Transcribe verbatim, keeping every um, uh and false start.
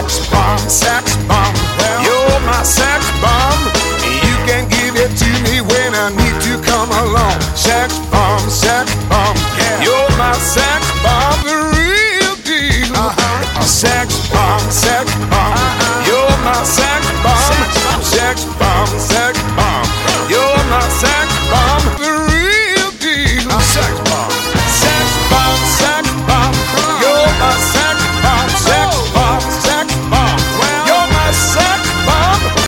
sex bomb, sex bomb. You're my sex bomb. You can give it to me when I need to come along. Sex bomb, sex bomb. You're my sex bomb, the real deal. Uh-huh. Sex bomb, sex bomb. Uh-huh. You're my sex bomb, sex bomb. Sex bomb.